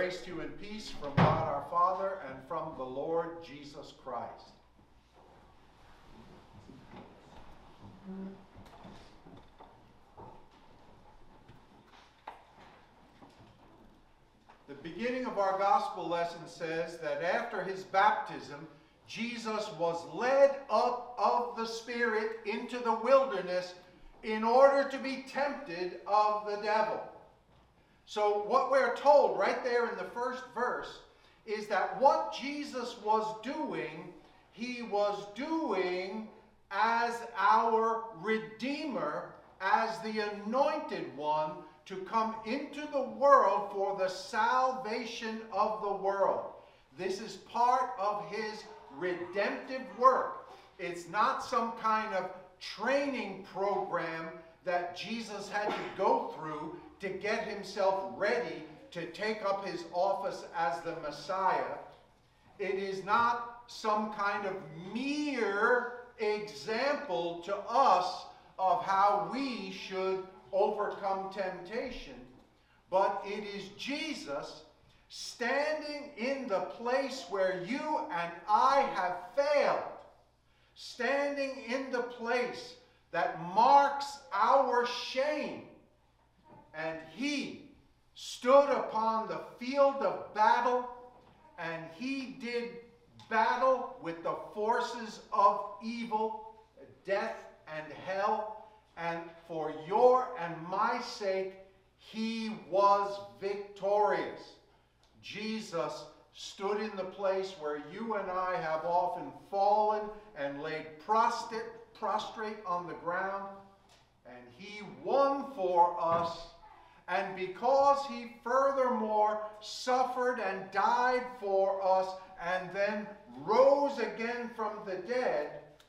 Grace to you and peace from God our Father and from the Lord Jesus Christ. The beginning of our gospel lesson says that after his baptism, Jesus was led up of the Spirit into the wilderness in order to be tempted of the devil. So what we're told right there in the first verse is that what Jesus was doing, he was doing as our Redeemer, as the Anointed One, to come into the world for the salvation of the world. This is part of his redemptive work. It's not some kind of training program that Jesus had to go through to get himself ready to take up his office as the Messiah. It is not some kind of mere example to us of how we should overcome temptation, but it is Jesus standing in the place where you and I have failed, standing in the place that marks our shame. And he stood upon the field of battle, and he did battle with the forces of evil, death and hell, and for your and my sake, he was victorious. Jesus stood in the place where you and I have often fallen and laid prostrate on the ground, and he won for us. And because he furthermore suffered and died for us and then rose again from the dead,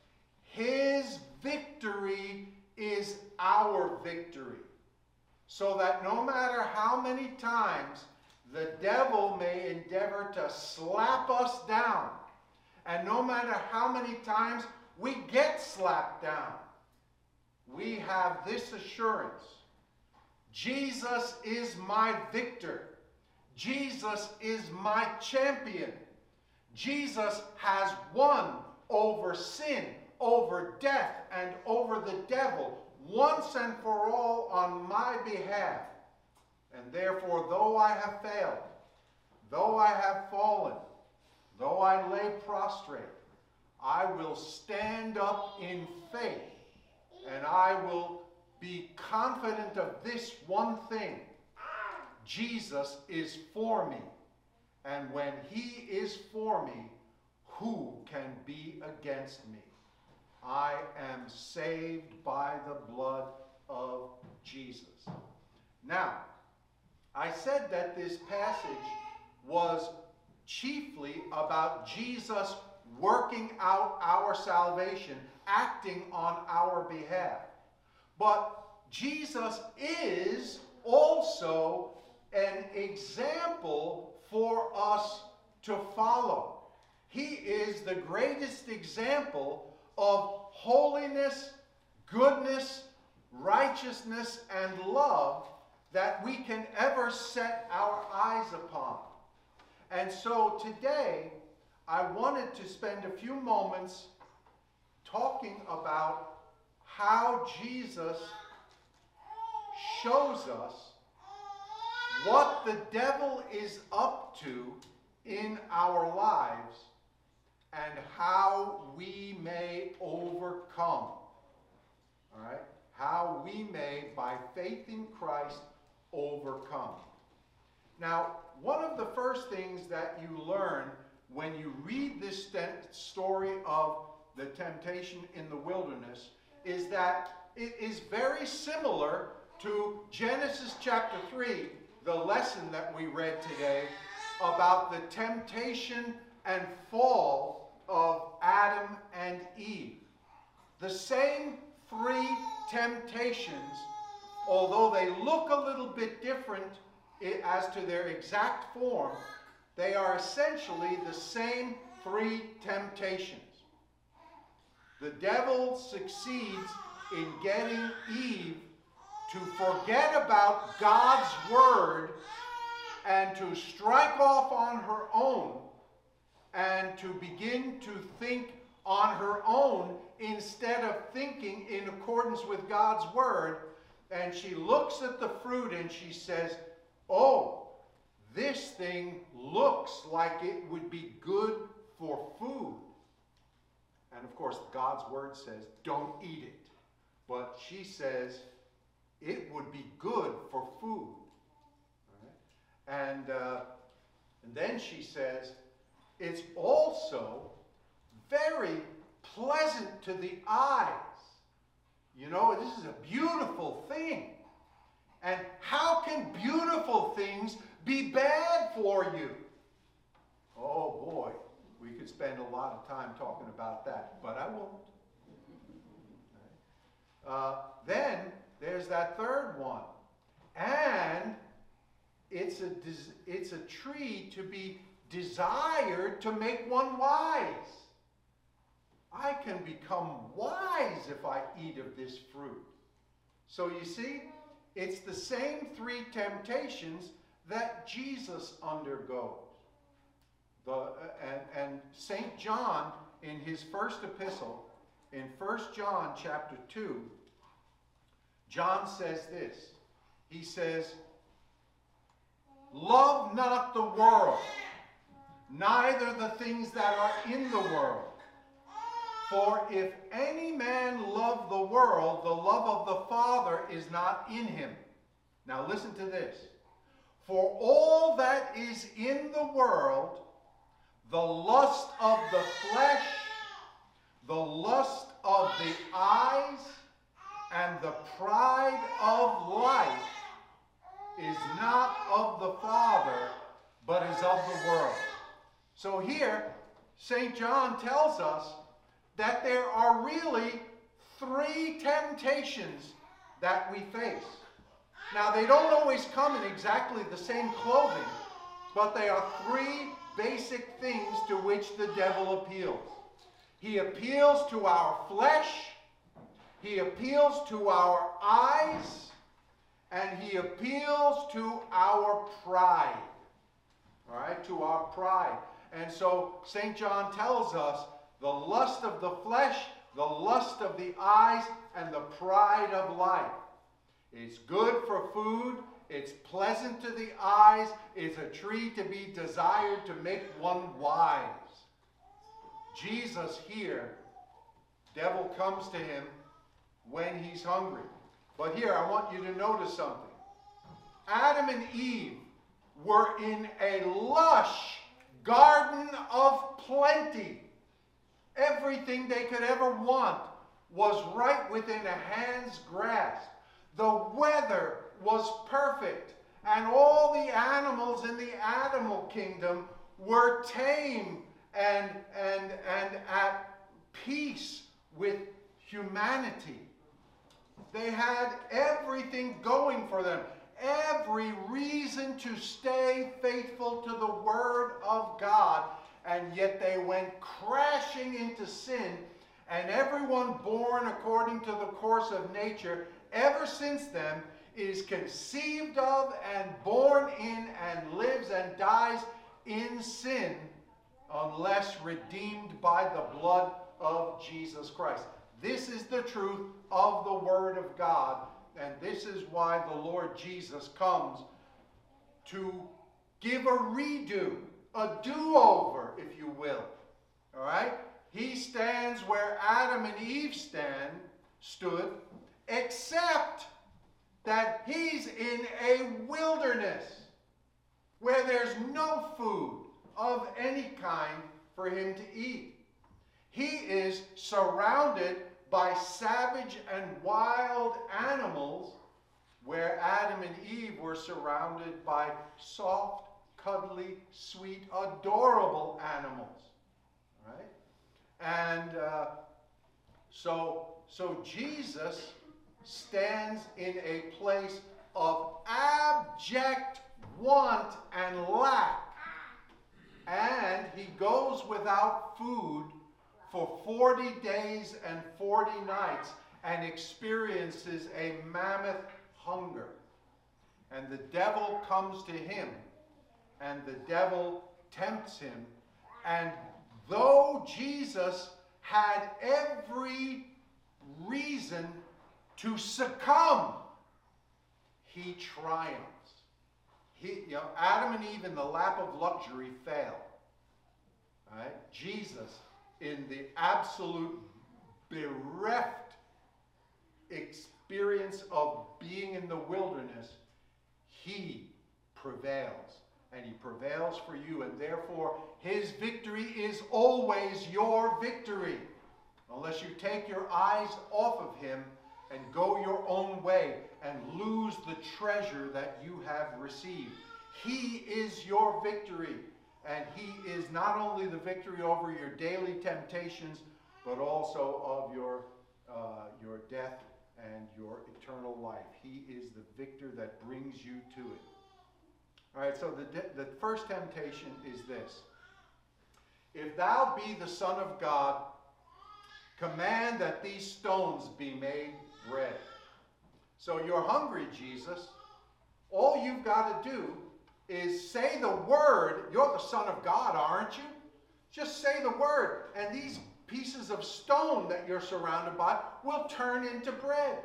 his victory is our victory. So that no matter how many times the devil may endeavor to slap us down, and no matter how many times we get slapped down, we have this assurance: Jesus is my victor. Jesus is my champion. Jesus has won over sin, over death, and over the devil once and for all on my behalf. And therefore, though I have failed, though I have fallen, though I lay prostrate, I will stand up in faith, and I will be confident of this one thing: Jesus is for me. And when he is for me, who can be against me? I am saved by the blood of Jesus. Now, I said that this passage was chiefly about Jesus working out our salvation, acting on our behalf. But Jesus is also an example for us to follow. He is the greatest example of holiness, goodness, righteousness, and love that we can ever set our eyes upon. And so today, I wanted to spend a few moments talking about how Jesus shows us what the devil is up to in our lives and how we may overcome. All right? How we may, by faith in Christ, overcome. Now, one of the first things that you learn when you read this story of the temptation in the wilderness is that it is very similar to Genesis chapter 3, the lesson that we read today about the temptation and fall of Adam and Eve. The same three temptations, although they look a little bit different as to their exact form, they are essentially the same three temptations. The devil succeeds in getting Eve to forget about God's word and to strike off on her own and to begin to think on her own instead of thinking in accordance with God's word. And she looks at the fruit and she says, oh, this thing looks like it would be good for food. And of course, God's word says, don't eat it. But she says, it would be good for food. All right? And then she says, it's also very pleasant to the eyes. You know, this is a beautiful thing. And how can beautiful things be bad for you? Oh boy, we could spend a lot of time talking about that, but I won't. Then there's that third one. And it's a tree to be desired to make one wise. I can become wise if I eat of this fruit. So you see, it's the same three temptations that Jesus undergoes. And St. John, in his first epistle, in 1 John chapter 2, John says this. He says, love not the world, neither the things that are in the world. For if any man love the world, the love of the Father is not in him. Now listen to this. For all that is in the world, the lust of the flesh, the lust of the eyes, and the pride of life is not of the Father, but is of the world. So here, St. John tells us that there are really three temptations that we face. Now, they don't always come in exactly the same clothing, but they are three basic things to which the devil appeals. He appeals to our flesh, he appeals to our eyes, and he appeals to our pride. All right, to our pride. And so St. John tells us the lust of the flesh, the lust of the eyes, and the pride of life. It's good for food, it's pleasant to the eyes, it's a tree to be desired to make one wise. Jesus here, devil comes to him when he's hungry. But here, I want you to notice something. Adam and Eve were in a lush garden of plenty. Everything they could ever want was right within a hand's grasp. The weather was perfect, and all the animals in the animal kingdom were tame and at peace with humanity. They had everything going for them, every reason to stay faithful to the Word of God, and yet they went crashing into sin, and everyone born according to the course of nature ever since then is conceived of and born in and lives and dies in sin unless redeemed by the blood of Jesus Christ. This is the truth of the Word of God, and this is why the Lord Jesus comes to give a redo, a do-over, if you will. All right? He stands where Adam and Eve stood, except that he's in a wilderness where there's no food of any kind for him to eat. He is surrounded by savage and wild animals, where Adam and Eve were surrounded by soft, cuddly, sweet, adorable animals. Right? And so Jesus stands in a place of abject want and lack. And he goes without food for 40 days and 40 nights and experiences a mammoth hunger. And the devil comes to him and the devil tempts him. And though Jesus had every reason to succumb, he triumphs. Adam and Eve in the lap of luxury fail. Right? Jesus, in the absolute bereft experience of being in the wilderness, he prevails. And he prevails for you. And therefore, his victory is always your victory. Unless you take your eyes off of him and go your own way and lose the treasure that you have received. He is your victory. And he is not only the victory over your daily temptations, but also of your death and your eternal life. He is the victor that brings you to it. All right, so the first temptation is this. If thou be the Son of God, command that these stones be made bread. So you're hungry, Jesus. All you've got to do is say the word. You're the Son of God, aren't you? Just say the word, and these pieces of stone that you're surrounded by will turn into bread.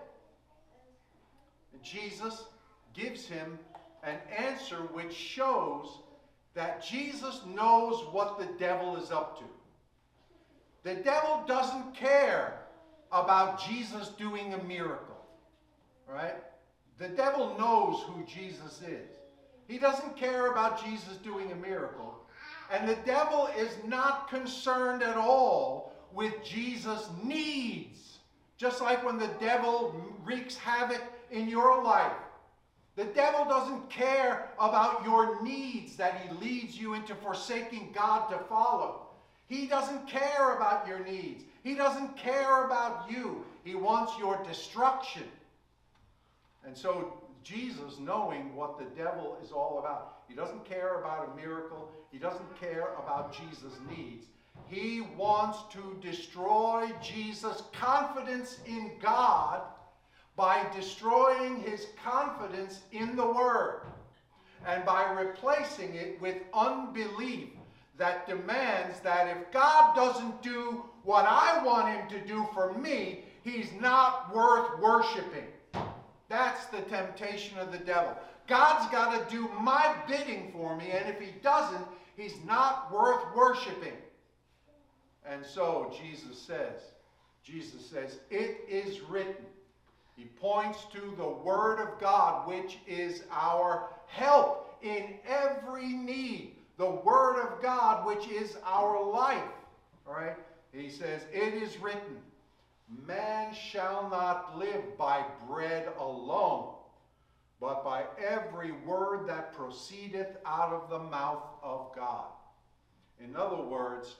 And Jesus gives him an answer which shows that Jesus knows what the devil is up to. The devil doesn't care about Jesus doing a miracle, right? The devil knows who Jesus is. He doesn't care about Jesus doing a miracle. And the devil is not concerned at all with Jesus' needs. Just like when the devil wreaks havoc in your life. The devil doesn't care about your needs that he leads you into forsaking God to follow. He doesn't care about your needs. He doesn't care about you. He wants your destruction. And so Jesus, knowing what the devil is all about, he doesn't care about a miracle. He doesn't care about Jesus' needs. He wants to destroy Jesus' confidence in God by destroying his confidence in the Word and by replacing it with unbelief that demands that if God doesn't do what I want him to do for me, he's not worth worshiping. That's the temptation of the devil. God's got to do my bidding for me, and if he doesn't, he's not worth worshiping. And so Jesus says, it is written. He points to the Word of God, which is our help in every need. The Word of God, which is our life. All right? He says, it is written, man shall not live by bread alone, but by every word that proceedeth out of the mouth of God. In other words,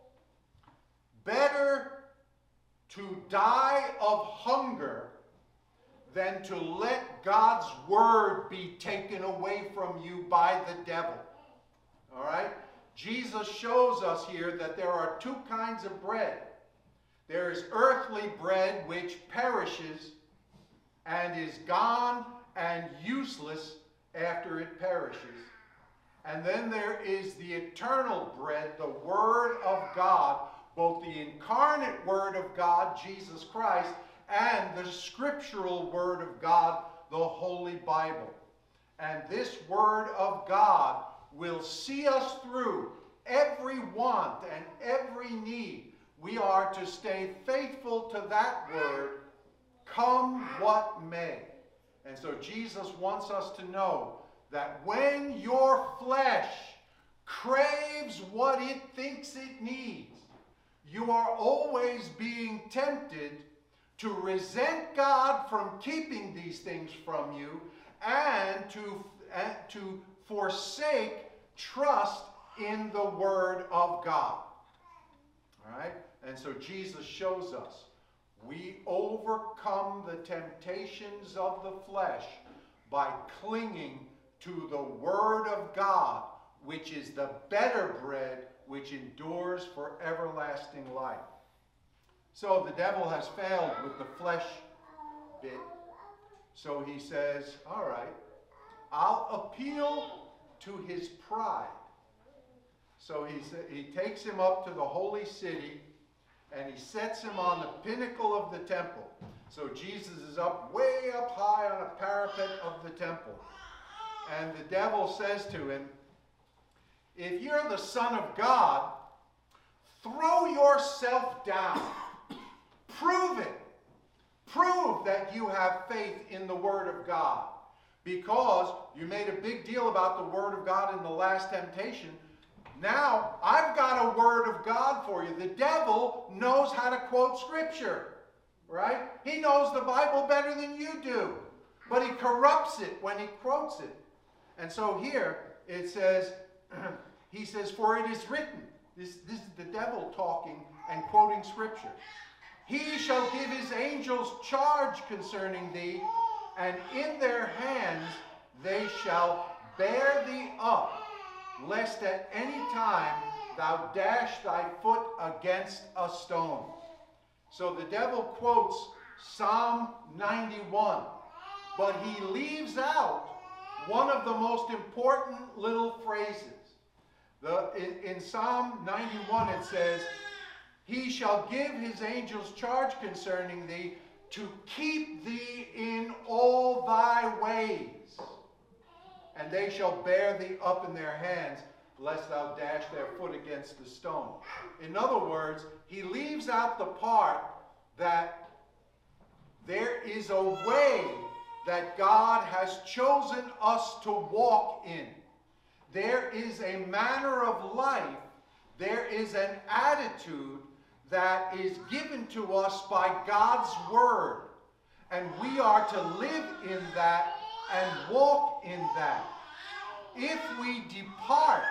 better to die of hunger than to let God's word be taken away from you by the devil. All right? Jesus shows us here that there are two kinds of bread. There is earthly bread which perishes and is gone and useless after it perishes. And then there is the eternal bread, the Word of God, both the incarnate Word of God, Jesus Christ, and the scriptural Word of God, the Holy Bible. And this Word of God will see us through every want and every need. We are to stay faithful to that Word, come what may. And so Jesus wants us to know that when your flesh craves what it thinks it needs, you are always being tempted to resent God from keeping these things from you and to forsake trust in the Word of God. All right? And so Jesus shows us we overcome the temptations of the flesh by clinging to the Word of God, which is the better bread which endures for everlasting life. So the devil has failed with the flesh bit. So he says, all right, I'll appeal to his pride. So he takes him up to the holy city, and he sets him on the pinnacle of the temple. So Jesus is way up high on a parapet of the temple. And the devil says to him, if you're the Son of God, throw yourself down. Prove it. Prove that you have faith in the Word of God. Because you made a big deal about the Word of God in the last temptation. Now, I've got a Word of God for you. The devil knows how to quote Scripture. Right? He knows the Bible better than you do. But he corrupts it when he quotes it. And so here it says, he says, for it is written. This is the devil talking and quoting Scripture. He shall give his angels charge concerning thee, and in their hands they shall bear thee up, lest at any time thou dash thy foot against a stone. So the devil quotes Psalm 91, but he leaves out one of the most important little phrases. In Psalm 91 it says, he shall give his angels charge concerning thee, to keep thee in all thy ways. And they shall bear thee up in their hands, lest thou dash their foot against the stone. In other words, he leaves out the part that there is a way that God has chosen us to walk in. There is a manner of life, there is an attitude that is given to us by God's Word. And we are to live in that and walk in that. If we depart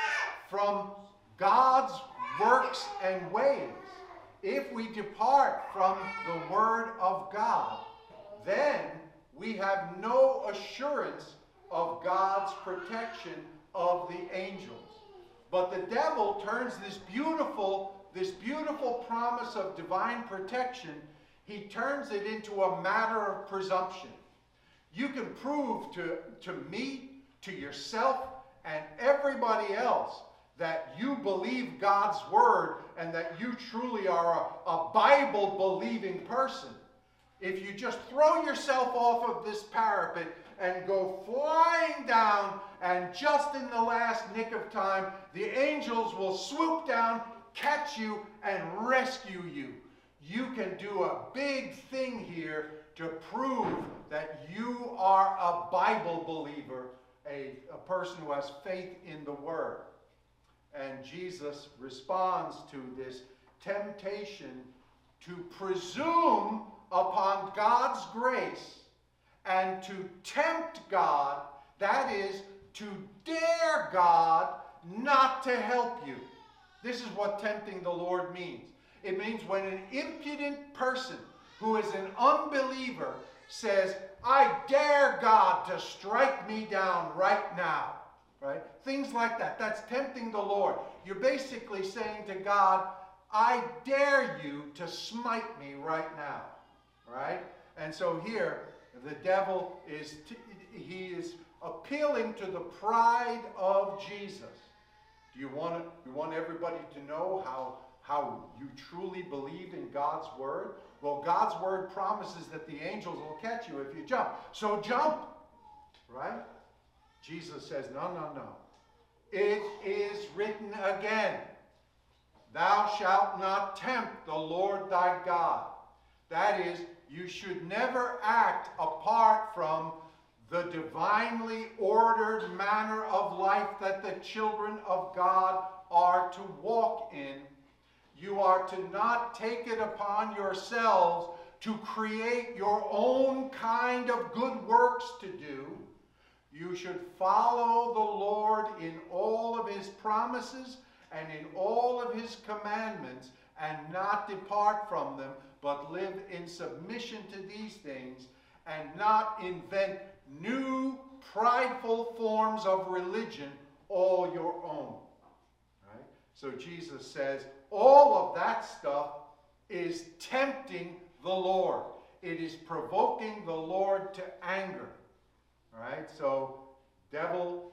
from God's works and ways, if we depart from the Word of God, then we have no assurance of God's protection of the angels. But the devil turns this beautiful promise of divine protection, he turns it into a matter of presumption. You can prove to me, to yourself, and everybody else that you believe God's Word and that you truly are a Bible-believing person. If you just throw yourself off of this parapet and go flying down, and just in the last nick of time, the angels will swoop down, catch you, and rescue you. You can do a big thing here to prove that you are a Bible believer, a person who has faith in the Word. And Jesus responds to this temptation to presume upon God's grace and to tempt God, that is, to dare God not to help you. This is what tempting the Lord means. It means when an impudent person who is an unbeliever says, I dare God to strike me down right now. Right? Things like that. That's tempting the Lord. You're basically saying to God, I dare you to smite me right now. Right? And so here, the devil is appealing to the pride of Jesus. Do you want everybody to know how you truly believe in God's Word? Well, God's Word promises that the angels will catch you if you jump. So jump. Right? Jesus says, no. It is written again, thou shalt not tempt the Lord thy God. That is, you should never act apart from the divinely ordered manner of life that the children of God are to walk in. You are to not take it upon yourselves to create your own kind of good works to do. You should follow the Lord in all of his promises and in all of his commandments and not depart from them, but live in submission to these things and not invent new prideful forms of religion all your own. Right? So Jesus says all of that stuff is tempting the Lord. It is provoking the Lord to anger. All right? So devil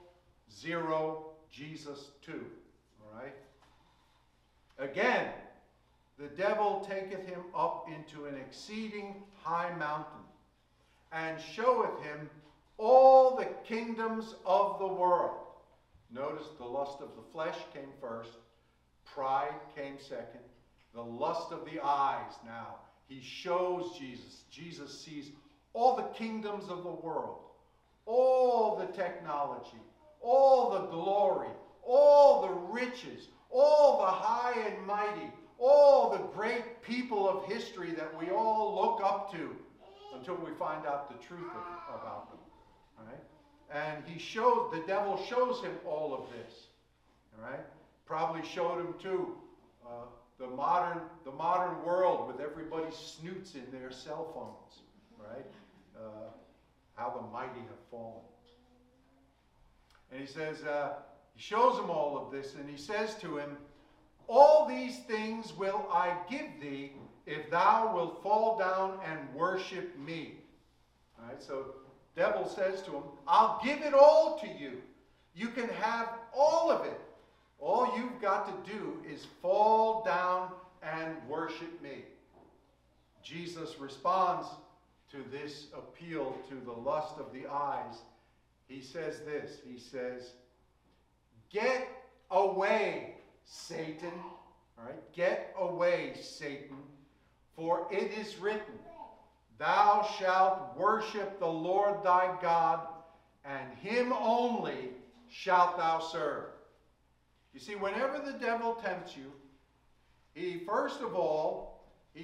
0, Jesus 2. All right? Again, the devil taketh him up into an exceeding high mountain, and showeth him all the kingdoms of the world. Notice the lust of the flesh came first, pride came second, the lust of the eyes now. He shows Jesus. Jesus sees all the kingdoms of the world, all the technology, all the glory, all the riches, all the high and mighty, all the great people of history that we all look up to until we find out the truth about them. All right? And the devil shows him all of this. All right? Probably showed him too the modern world with everybody's snoots in their cell phones. Right? How the mighty have fallen. And he says, he shows him all of this, and he says to him, all these things will I give thee if thou wilt fall down and worship me. All right, so devil says to him, I'll give it all to you. You can have all of it. All you've got to do is fall down and worship me. Jesus responds to this appeal to the lust of the eyes. He says this. He says, get away, Satan. All right, get away, Satan. For it is written, thou shalt worship the Lord thy God, and him only shalt thou serve. You see, whenever the devil tempts you, he first of all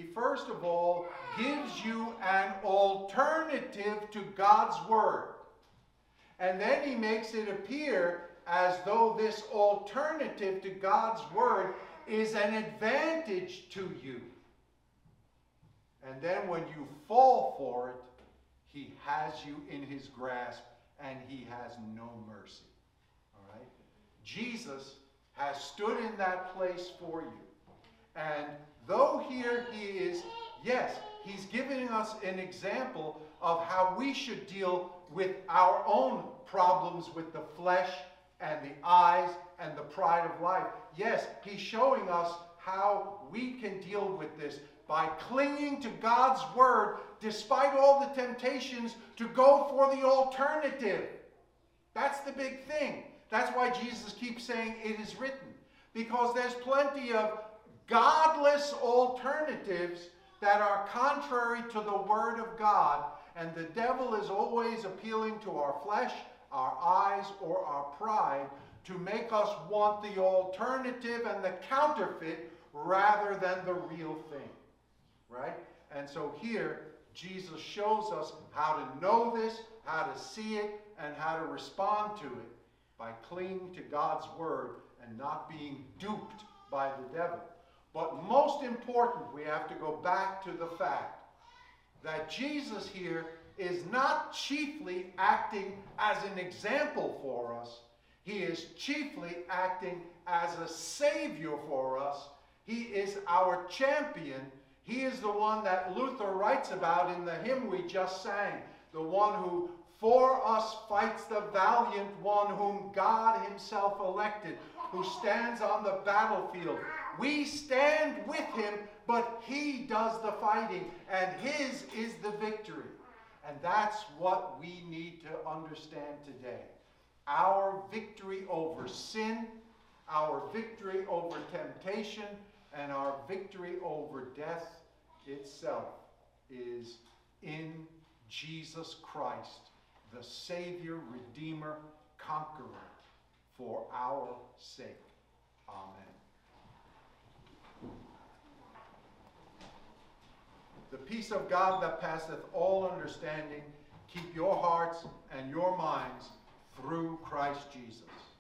gives you an alternative to God's word. And then he makes it appear as though this alternative to God's word is an advantage to you. And then when you fall for it, he has you in his grasp and he has no mercy. All right? Jesus has stood in that place for you. And though here he is, yes, he's giving us an example of how we should deal with our own problems with the flesh and the eyes and the pride of life. Yes, he's showing us how we can deal with this by clinging to God's word despite all the temptations to go for the alternative. That's the big thing. That's why Jesus keeps saying it is written. Because there's plenty of godless alternatives that are contrary to the word of God. And the devil is always appealing to our flesh, our eyes, or our pride to make us want the alternative and the counterfeit rather than the real thing. Right? And so here, Jesus shows us how to know this, how to see it, and how to respond to it by clinging to God's word and not being duped by the devil. But most important, we have to go back to the fact that Jesus here is not chiefly acting as an example for us. He is chiefly acting as a savior for us. He is our champion. He is the one that Luther writes about in the hymn we just sang. The one who for us fights, the valiant one whom God himself elected, who stands on the battlefield. We stand with him, but he does the fighting, and his is the victory. And that's what we need to understand today. Our victory over sin, our victory over temptation, and our victory over death itself is in Jesus Christ, the Savior, Redeemer, Conqueror, for our sake. Amen. The peace of God that passeth all understanding, keep your hearts and your minds through Christ Jesus.